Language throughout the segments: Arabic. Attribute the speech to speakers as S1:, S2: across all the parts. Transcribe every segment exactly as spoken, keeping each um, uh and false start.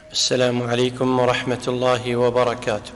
S1: السلام عليكم ورحمة الله وبركاته.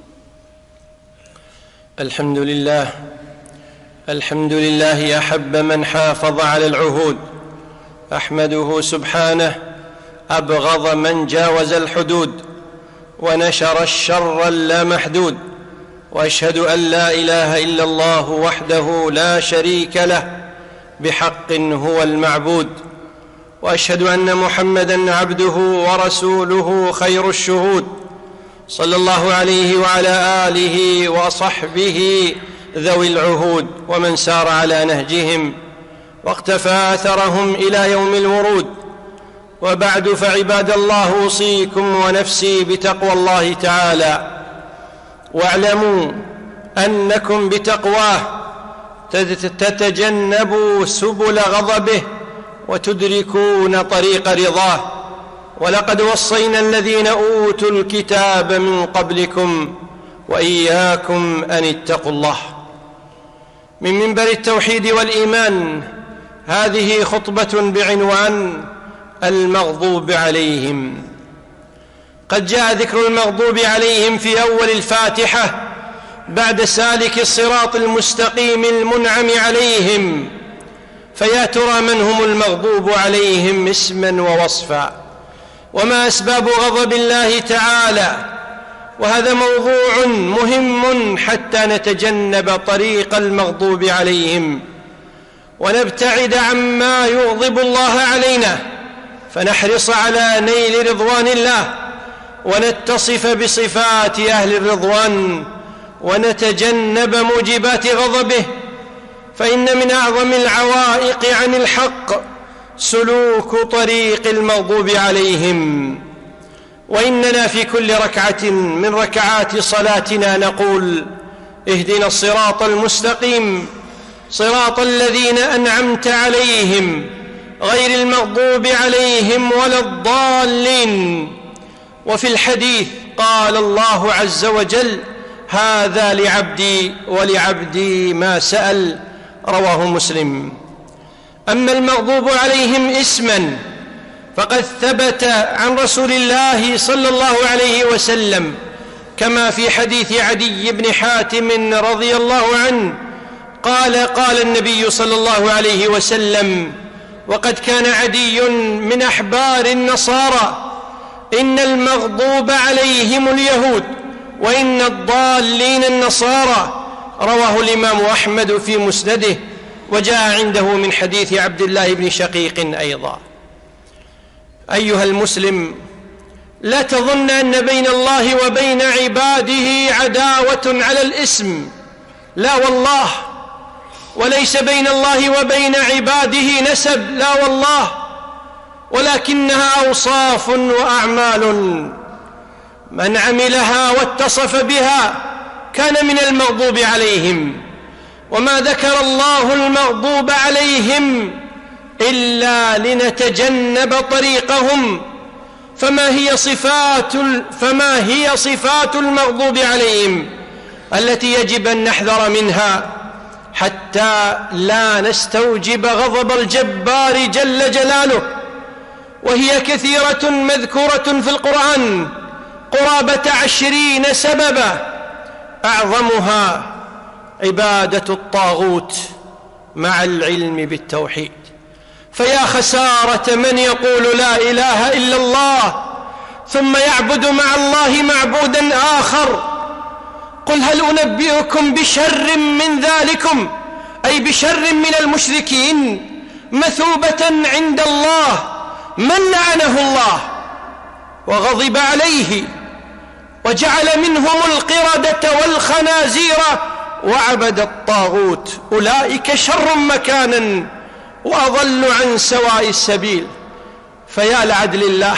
S1: الحمد لله الحمد لله أحب من حافظ على العهود، أحمده سبحانه أبغض من جاوز الحدود ونشر الشر اللامحدود، وأشهد أن لا إله إلا الله وحده لا شريك له بحق هو المعبود، وأشهد أن محمدًا عبده ورسوله خير الشهود، صلى الله عليه وعلى آله وصحبه ذوي العهود ومن سار على نهجهم واقتفى أثرهم إلى يوم الورود. وبعد، فعباد الله، أوصيكم ونفسي بتقوى الله تعالى، واعلموا أنكم بتقواه تتجنبوا سبل غضبه وتدركون طريق رضاه. ولقد وصينا الذين أوتوا الكتاب من قبلكم وإياكم أن اتقوا الله. من منبر التوحيد والإيمان، هذه خطبة بعنوان المغضوب عليهم. قد جاء ذكر المغضوب عليهم في أول الفاتحة بعد سالك الصراط المستقيم المنعم عليهم، فيا ترى من هم المغضوب عليهم اسما ووصفا، وما أسباب غضب الله تعالى؟ وهذا موضوع مهم حتى نتجنب طريق المغضوب عليهم ونبتعد عما يغضب الله علينا، فنحرص على نيل رضوان الله ونتصف بصفات أهل الرضوان ونتجنب موجبات غضبه. فإن من أعظم العوائق عن الحق سلوك طريق المغضوب عليهم. وإننا في كل ركعة من ركعات صلاتنا نقول: اهدنا الصراط المستقيم صراط الذين أنعمت عليهم غير المغضوب عليهم ولا الضالين. وفي الحديث قال الله عز وجل: هذا لعبدي ولعبدي ما سأل، رواه مسلم. أما المغضوب عليهم اسما فقد ثبت عن رسول الله صلى الله عليه وسلم، كما في حديث عدي بن حاتم رضي الله عنه قال: قال النبي صلى الله عليه وسلم، وقد كان عدي من أحبار النصارى: إن المغضوب عليهم اليهود وإن الضالين النصارى. رواه الإمام أحمد في مسنده، وجاء عنده من حديث عبد الله بن شقيق أيضا. أيها المسلم، لا تظن أن بين الله وبين عباده عداوة على الاسم، لا والله، وليس بين الله وبين عباده نسب، لا والله، ولكنها أوصاف وأعمال، من عملها واتصف بها كان من المغضوب عليهم. وما ذكر الله المغضوب عليهم إلا لنتجنب طريقهم. فما هي صفات فما هي صفات المغضوب عليهم التي يجب أن نحذر منها حتى لا نستوجب غضب الجبار جل جلاله؟ وهي كثيرة مذكورة في القرآن قرابة عشرين سببا، أعظمها عبادة الطاغوت مع العلم بالتوحيد. فيا خسارة من يقول لا إله إلا الله ثم يعبد مع الله معبودا آخر. قل هل أنبئكم بشر من ذلكم، أي بشر من المشركين، مثوبة عند الله، من لعنه الله وغضب عليه وجعل منهم القردة والخنازير وعبد الطاغوت، أولئك شر مكانا وأضل عن سواء السبيل. فيا لعدل الله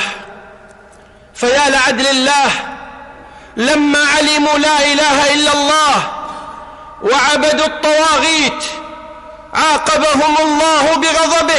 S1: فيا لعدل الله لما علموا لا إله إلا الله وعبدوا الطواغيت عاقبهم الله بغضبه.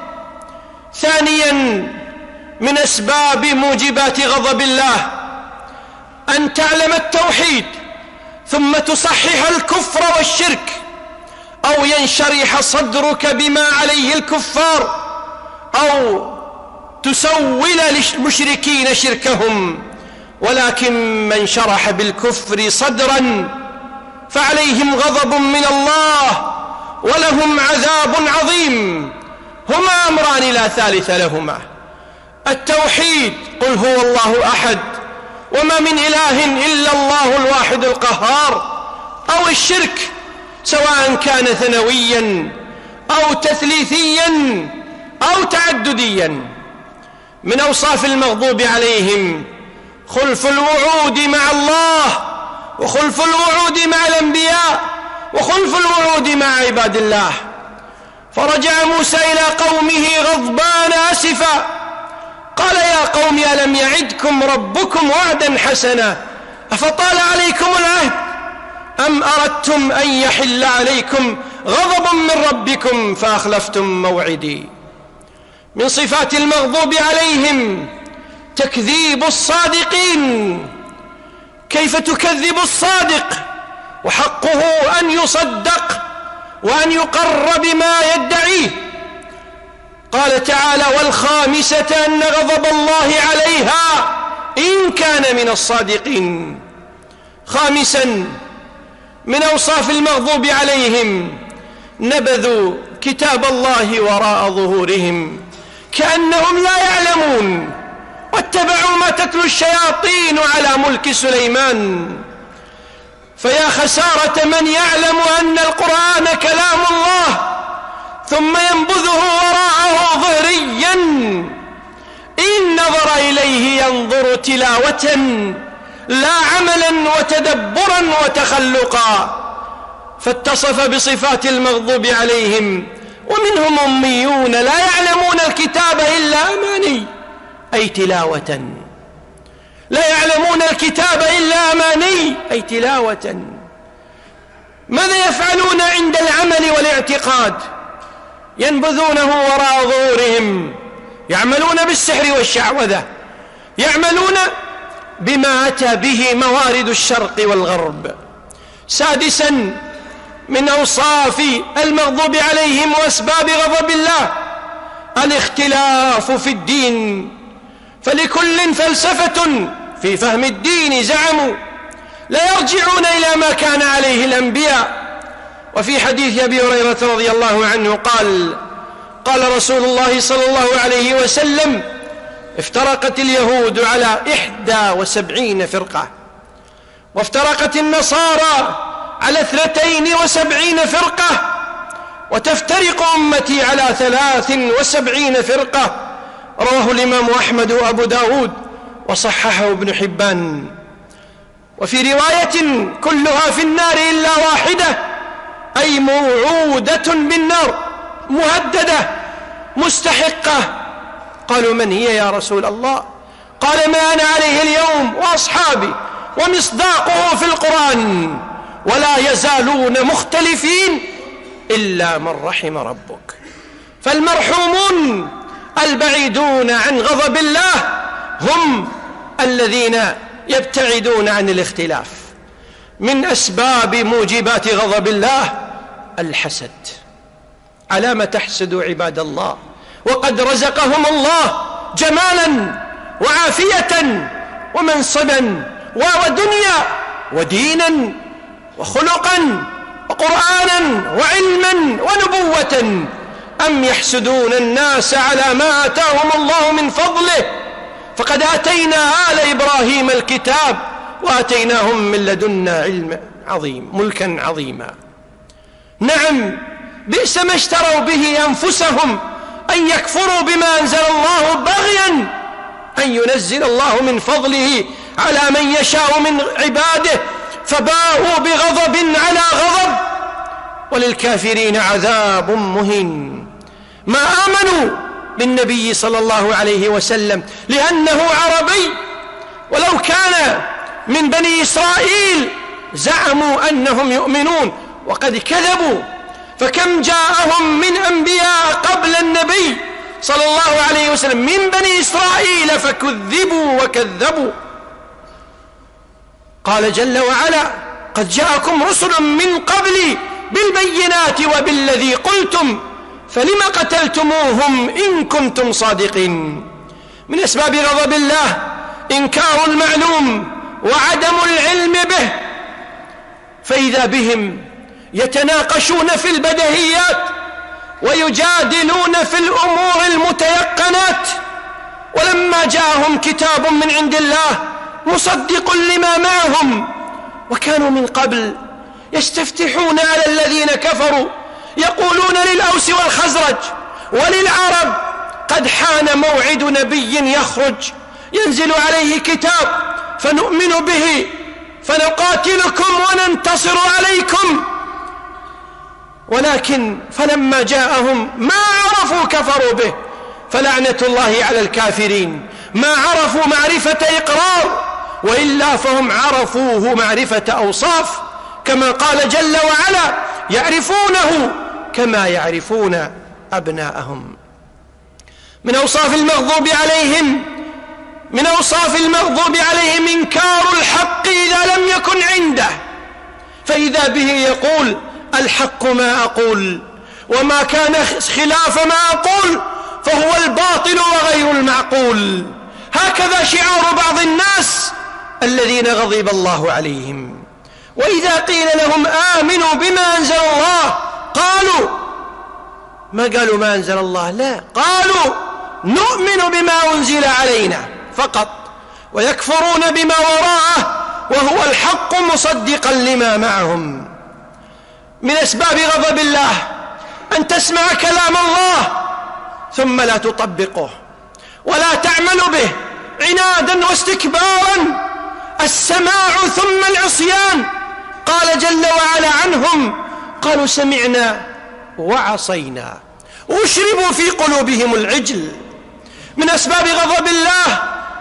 S1: ثانيا من أسباب موجبات غضب الله أن تعلم التوحيد ثم تصحح الكفر والشرك، أو ينشرح صدرك بما عليه الكفار، أو تسول للمشركين شركهم، ولكن من شرح بالكفر صدرا فعليهم غضب من الله ولهم عذاب عظيم. هما أمران لا ثالث لهما: التوحيد، قل هو الله أحد وما من إله إلا الله الواحد القهار، أو الشرك سواء كان ثنويا أو تثليثيا أو تعدديا. من أوصاف المغضوب عليهم خلف الوعود مع الله، وخلف الوعود مع الأنبياء، وخلف الوعود مع عباد الله. فرجع موسى إلى قومه غضبان آسفا، قال يا قوم ألم يعدكم ربكم وعدا حسنا أفطال عليكم العهد أم أردتم أن يحل عليكم غضب من ربكم فأخلفتم موعدي. من صفات المغضوب عليهم تكذيب الصادقين. كيف تكذب الصادق وحقه أن يصدق وأن يقر بما يدعيه؟ قال تعالى: والخامسة أن غضب الله عليها إن كان من الصادقين. خامسا من أوصاف المغضوب عليهم نبذوا كتاب الله وراء ظهورهم كأنهم لا يعلمون، واتبعوا ما تتلو الشياطين على ملك سليمان. فيا خسارة من يعلم أن القرآن كلام الله ثم ينبذه وراءه ظهريا. إن نظر إليه ينظر تلاوة لا عملا وتدبرا وتخلقا. فاتصف بصفات المغضوب عليهم: ومنهم أميون لا يعلمون الكتاب إلا أماني، أي تلاوة. لا يعلمون الكتاب إلا أماني، أي تلاوة. ماذا يفعلون عند العمل والاعتقاد؟ ينبذونه وراء ظهورهم، يعملون بالسحر والشعوذة، يعملون بما أتى به موارد الشرق والغرب. سادسا من أوصاف المغضوب عليهم وأسباب غضب الله الاختلاف في الدين. فلكل فلسفة في فهم الدين زعموا، لا يرجعون إلى ما كان عليه الأنبياء. وفي حديث أبي هريرة رضي الله عنه قال: قال رسول الله صلى الله عليه وسلم: افترقت اليهود على إحدى وسبعين فرقة، وافترقت النصارى على اثنتين وسبعين فرقة، وتفترق أمتي على ثلاث وسبعين فرقة. رواه الإمام أحمد وأبو داود وصححه ابن حبان. وفي رواية: كلها في النار إلا واحدة، أي موعودة بالنار، مهددة مستحقة. قالوا: من هي يا رسول الله؟ قال: ما أنا عليه اليوم وأصحابي، ومصداقه في القرآن: ولا يزالون مختلفين إلا من رحم ربك. فالمرحومون البعيدون عن غضب الله هم الذين يبتعدون عن الاختلاف. من أسباب موجبات غضب الله الحسد. على ما تحسدوا عباد الله وقد رزقهم الله جمالا وعافية ومنصبا ودنيا ودينا وخلقا وقرآنا وعلما ونبوة، أم يحسدون الناس على ما آتاهم الله من فضله؟ فقد آتينا آل إبراهيم الكتاب وآتيناهم من لدنا علم عظيم ملكا عظيما. نعم، بئس ما اشتروا به أنفسهم أن يكفروا بما أنزل الله بغيا أن ينزل الله من فضله على من يشاء من عباده، فباءوا بغضب على غضب، وللكافرين عذاب مهين. ما آمنوا بالنبي صلى الله عليه وسلم لأنه عربي، ولو كان من بني إسرائيل زعموا أنهم يؤمنون وقد كذبوا. فكم جاءهم من أنبياء قبل النبي صلى الله عليه وسلم من بني إسرائيل فكذبوا وكذبوا. قال جل وعلا: قد جاءكم رسل من قبلي بالبينات وبالذي قلتم فلم قتلتموهم إن كنتم صادقين. من أسباب غضب الله إنكار المعلوم وعدم العلم به، فإذا بهم يتناقشون في البديهيات ويجادلون في الأمور المتيقنات، ولما جاءهم كتاب من عند الله مصدق لما معهم وكانوا من قبل يستفتحون على الذين كفروا يقولون للأوس والخزرج وللعرب قد حان موعد نبي يخرج ينزل عليه كتاب فنؤمن به فنقاتلكم وننتصر عليكم، ولكن فلما جاءهم ما عرفوا كفروا به فلعنة الله على الكافرين. ما عرفوا معرفة إقرار، وإلا فهم عرفوه معرفة أوصاف، كما قال جل وعلا يعرفونه كما يعرفون أبناءهم. من أوصاف المغضوب عليهم من أوصاف المغضوب عليهم إنكار الحق إذا لم يكن عنده، فإذا به يقول الحق ما أقول، وما كان خلاف ما أقول فهو الباطل وغير المعقول. هكذا شعار بعض الناس الذين غضب الله عليهم. وإذا قيل لهم آمنوا بما أنزل الله قالوا، ما قالوا ما أنزل الله، لا، قالوا نؤمن بما أنزل علينا فقط، ويكفرون بما وراءه وهو الحق مصدقا لما معهم. من أسباب غضب الله أن تسمع كلام الله ثم لا تطبقه ولا تعمل به عنادا واستكبارا، السماع ثم العصيان. قال جل وعلا عنهم قالوا سمعنا وعصينا واشربوا في قلوبهم العجل. من أسباب غضب الله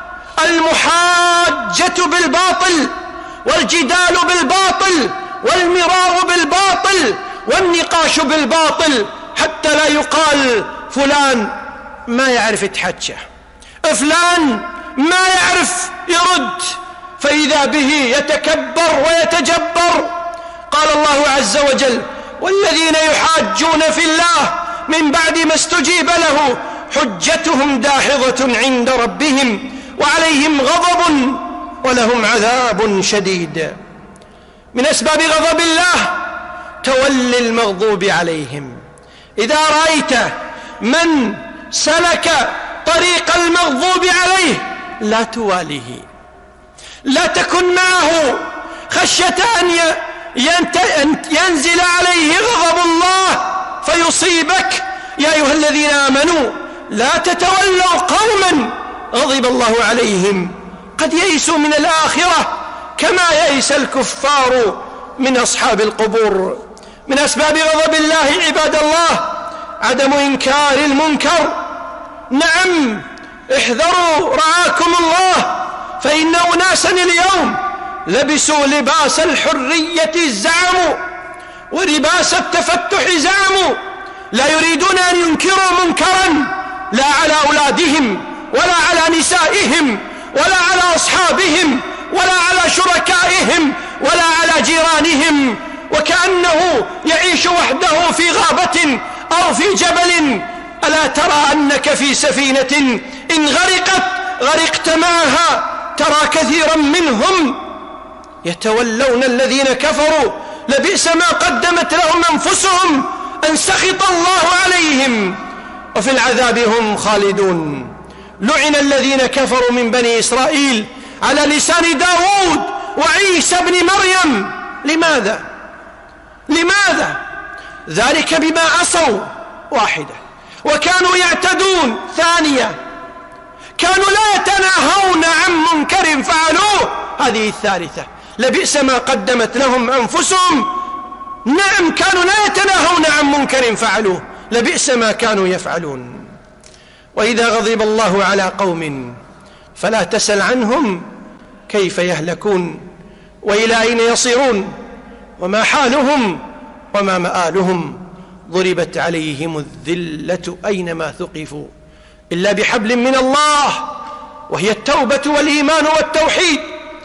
S1: المحاجة بالباطل والجدال بالباطل والمرار بالباطل والنقاش بالباطل، حتى لا يقال فلان ما يعرف يتحجى، فلان ما يعرف يرد، فإذا به يتكبر ويتجبر. قال الله عز وجل والذين يحاجون في الله من بعد ما استجيب له حجتهم داحضة عند ربهم وعليهم غضب ولهم عذاب شديد. من أسباب غضب الله تولي المغضوب عليهم. إذا رأيت من سلك طريق المغضوب عليه لا تواليه، لا تكن معه خشية أن ينزل عليه غضب الله فيصيبك. يا أيها الذين آمنوا لا تتولوا قوما غضب الله عليهم قد يئسوا من الآخرة كما يئس الكفار من أصحاب القبور. من أسباب غضب الله عباد الله عدم إنكار المنكر. نعم، احذروا رعاكم الله، فإن أناسا اليوم لبسوا لباس الحرية زعموا ولباس التفتح زعموا، لا يريدون أن ينكروا منكرا لا على أولادهم ولا على نسائهم ولا على أصحابهم ولا على شركائهم ولا على جيرانهم، وكأنه يعيش وحده في غابة أو في جبل. ألا ترى أنك في سفينة إن غرقت غرقت معها؟ ترى كثيرا منهم يتولون الذين كفروا لبئس ما قدمت لهم أنفسهم أن سخط الله عليهم وفي العذاب هم خالدون. لعن الذين كفروا من بني إسرائيل على لسان داود وعيسى بن مريم. لماذا؟ لماذا؟ ذلك بما عصوا واحدة وكانوا يعتدون ثانية، كانوا لا يتناهون عن منكر فعلوه هذه الثالثة، لبئس ما قدمت لهم أنفسهم. نعم، كانوا لا يتناهون عن منكر فعلوه، لبئس ما كانوا يفعلون. وإذا غضب الله على قوم فلا تسل عنهم كيف يهلكون وإلى أين يصيرون وما حالهم وما مآلهم. ضربت عليهم الذلة أينما ثقفوا إلا بحبل من الله وهي التوبة والإيمان والتوحيد،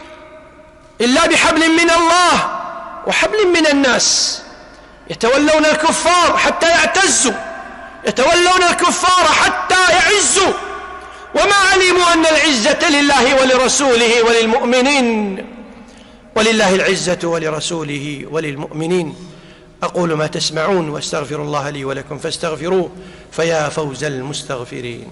S1: إلا بحبل من الله وحبل من الناس. يتولون الكفار حتى يعتزوا، يتولون الكفار حتى يعزوا. وما علموا أن العزة لله ولرسوله وللمؤمنين، ولله العزة ولرسوله وللمؤمنين. أقول ما تسمعون واستغفر الله لي ولكم فاستغفروه فيا فوز المستغفرين.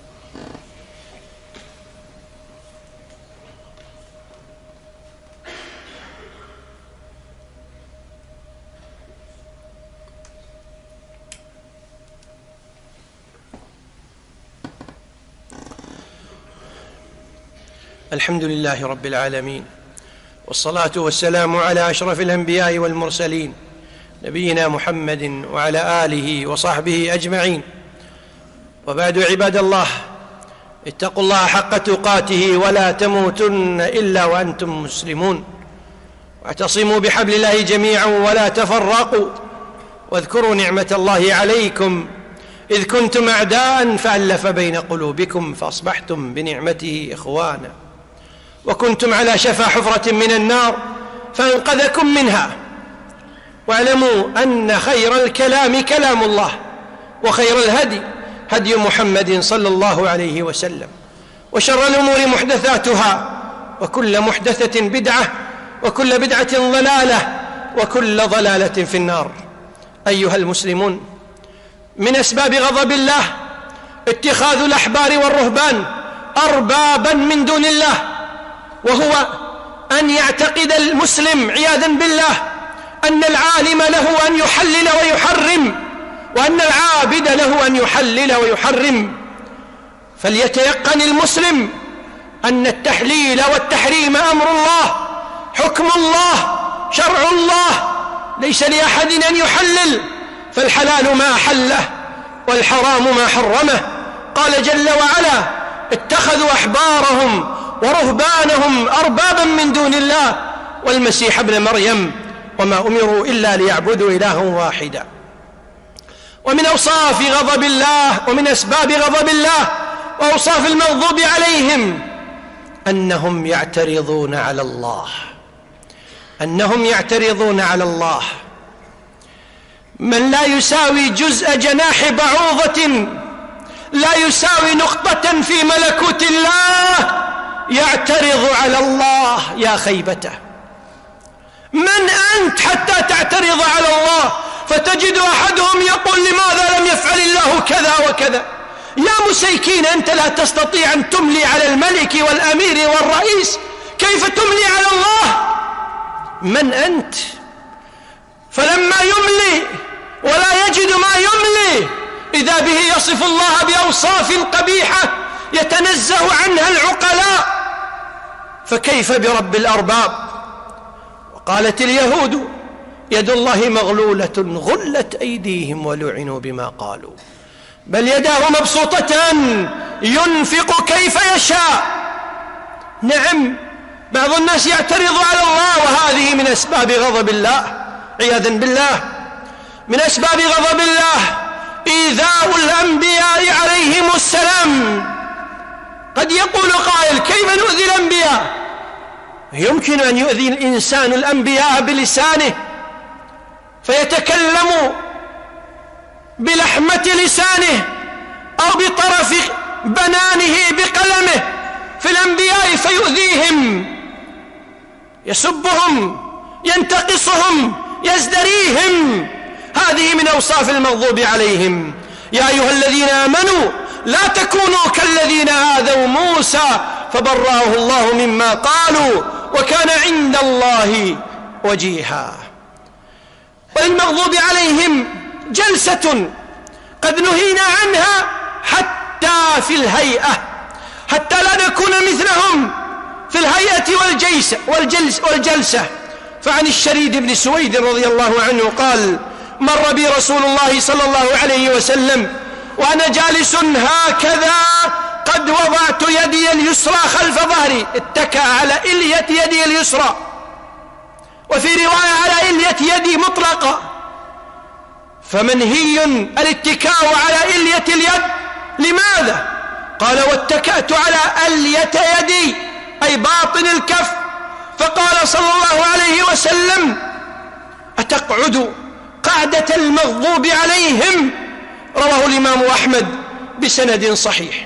S1: الحمد لله رب العالمين، والصلاة والسلام على أشرف الأنبياء والمرسلين نبينا محمد وعلى آله وصحبه أجمعين. وبعد، عباد الله، اتقوا الله حق تقاته ولا تموتن إلا وأنتم مسلمون، واعتصموا بحبل الله جميعا ولا تفرقوا، واذكروا نعمة الله عليكم إذ كنتم أعداء فألف بين قلوبكم فأصبحتم بنعمته إخوانا، وكنتم على شفا حفرة من النار فأنقذكم منها. واعلموا أن خير الكلام كلام الله، وخير الهدي هدي محمد صلى الله عليه وسلم، وشر الأمور محدثاتها، وكل محدثة بدعة، وكل بدعة ضلالة، وكل ضلالة في النار. أيها المسلمون، من أسباب غضب الله اتخاذ الأحبار والرهبان أربابا من دون الله، وهو أن يعتقد المسلم عياذا بالله أن العالم له أن يحلل ويحرم، وأن العابد له أن يحلل ويحرم. فليتيقن المسلم أن التحليل والتحريم أمر الله، حكم الله، شرع الله، ليس لأحد أن يحلل، فالحلال ما أحله والحرام ما حرمه. قال جل وعلا: اتخذوا أحبارهم ورهبانهم أربابا من دون الله والمسيح ابن مريم وما أمروا إلا ليعبدوا إلها واحدا. ومن أوصاف غضب الله ومن أسباب غضب الله وأوصاف المغضوب عليهم أنهم يعترضون على الله، أنهم يعترضون على الله. من لا يساوي جزء جناح بعوضة، لا يساوي نقطة في ملكوت الله، يعترض على الله. يا خيبته، من أنت حتى تعترض على الله؟ فتجد أحدهم يقول: لماذا لم يفعل الله كذا وكذا؟ يا مسيكين، أنت لا تستطيع أن تملي على الملك والأمير والرئيس، كيف تملي على الله؟ من أنت؟ فلما يملي ولا يجد ما يملي إذا به يصف الله بأوصاف قبيحة يتنزه عنها العقلاء، فكيف برب الأرباب؟ وقالت اليهود: يد الله مغلولة غلت أيديهم ولعنوا بما قالوا بل يداه مبسوطتان ينفق كيف يشاء. نعم، بعض الناس يعترض على الله، وهذه من أسباب غضب الله عياذا بالله. من أسباب غضب الله إيذاء الأنبياء عليهم السلام. قد يقول قائل: كيف نؤذي الأنبياء؟ يمكن أن يؤذي الإنسان الأنبياء بلسانه، فيتكلم بلحمة لسانه أو بطرف بنانه بقلمه في الأنبياء فيؤذيهم، يسبهم، ينتقصهم، يزدريهم. هذه من أوصاف المغضوب عليهم. يا أيها الذين آمنوا لا تكونوا كالذين آذوا موسى فبرأه الله مما قالوا وكان عند الله وجيها. وللمغضوب عليهم جلسة قد نهينا عنها حتى في الهيئة، حتى لا نكون مثلهم في الهيئة والجيسة والجلس والجلسة. فعن الشريد بن سويد رضي الله عنه قال: مر بي رسول الله صلى الله عليه وسلم وأنا جالس هكذا قد وضعت يدي اليسرى خلف ظهري، اتكأ على إلية يدي اليسرى، وفي رواية على إلية يدي مطلقة، فمنهي الاتكاء على إلية اليد. لماذا؟ قال: واتكأت على ألية يدي أي باطن الكف. فقال صلى الله عليه وسلم: أتقعد قعدة المغضوب عليهم؟ رواه الإمام أحمد بسند صحيح.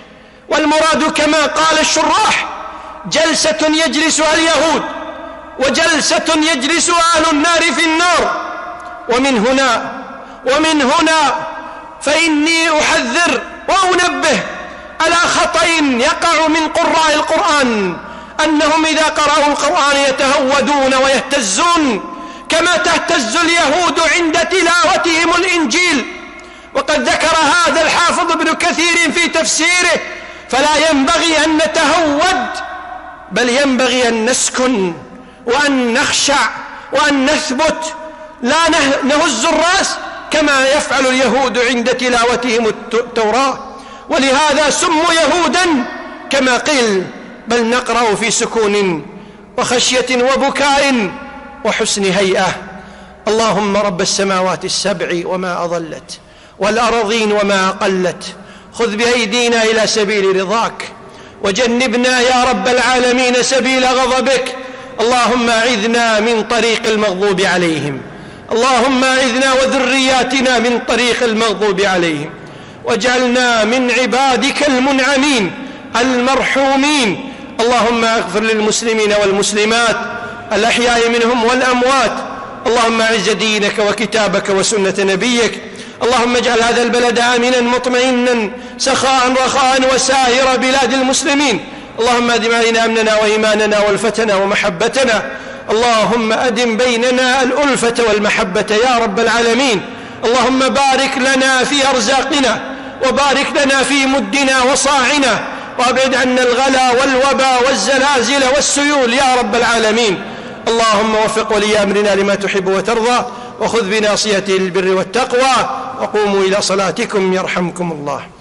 S1: والمراد كما قال الشراح جلسة يجلسها اليهود وجلسة يجلس أهل النار في النار. ومن هنا ومن هنا فإني أحذر وأنبه على خطأ يقع من قراء القرآن، أنهم إذا قرأوا القرآن يتهودون ويهتزون كما تهتز اليهود عند تلاوتهم الإنجيل. وقد ذكر هذا الحافظ ابن كثير في تفسيره: فلا ينبغي أن نتهود، بل ينبغي أن نسكن وأن نخشع وأن نثبت، لا نهز الرأس كما يفعل اليهود عند تلاوتهم التوراة. ولهذا سموا يهودا كما قيل، بل نقرأ في سكون وخشية وبكاء وحسن هيئة. اللهم رب السماوات السبع وما أضلت والأرضين وما أقلت، خذ بأيدينا إلى سبيل رضاك وجنبنا يا رب العالمين سبيل غضبك. اللهم أعذنا من طريق المغضوب عليهم، اللهم أعذنا وذرياتنا من طريق المغضوب عليهم، واجعلنا من عبادك المنعمين المرحومين. اللهم اغفر للمسلمين والمسلمات الأحياء منهم والأموات. اللهم أعز دينك وكتابك وسنة نبيك. اللهم اجعل هذا البلد آمنا مطمئنا سخاء رخاء وسائر بلاد المسلمين. اللهم أدم علينا أمننا وإيماننا والفتنا ومحبتنا. اللهم أدم بيننا الألفة والمحبة يا رب العالمين. اللهم بارك لنا في أرزاقنا وبارك لنا في مدنا وصاعنا، وابعد عنا الغلا والوبا والزلازل والسيول يا رب العالمين. اللهم وفق ولي أمرنا لما تحب وترضى، وخذ بناصيته للبر والتقوى. وقوموا إلى صلاتكم يرحمكم الله.